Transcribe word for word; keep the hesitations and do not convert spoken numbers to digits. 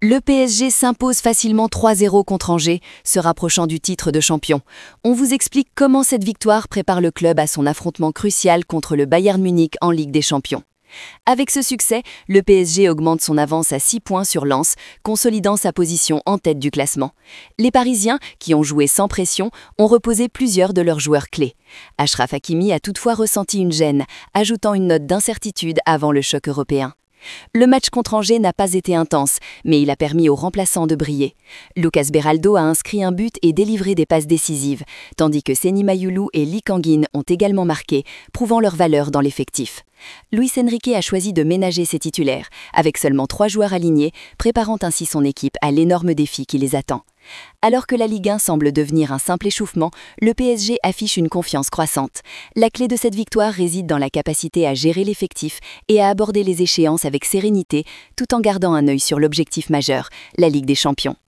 Le P S G s'impose facilement trois zéro contre Angers, se rapprochant du titre de champion. On vous explique comment cette victoire prépare le club à son affrontement crucial contre le Bayern Munich en Ligue des Champions. Avec ce succès, le P S G augmente son avance à six points sur Lens, consolidant sa position en tête du classement. Les Parisiens, qui ont joué sans pression, ont reposé plusieurs de leurs joueurs clés. Achraf Hakimi a toutefois ressenti une gêne, ajoutant une note d'incertitude avant le choc européen. Le match contre Angers n'a pas été intense, mais il a permis aux remplaçants de briller. Lucas Beraldo a inscrit un but et délivré des passes décisives, tandis que Seny Mayulu et Lee Kang-in ont également marqué, prouvant leur valeur dans l'effectif. Luis Enrique a choisi de ménager ses titulaires, avec seulement trois joueurs alignés, préparant ainsi son équipe à l'énorme défi qui les attend. Alors que la Ligue un semble devenir un simple échauffement, le P S G affiche une confiance croissante. La clé de cette victoire réside dans la capacité à gérer l'effectif et à aborder les échéances avec sérénité, tout en gardant un œil sur l'objectif majeur, la Ligue des Champions.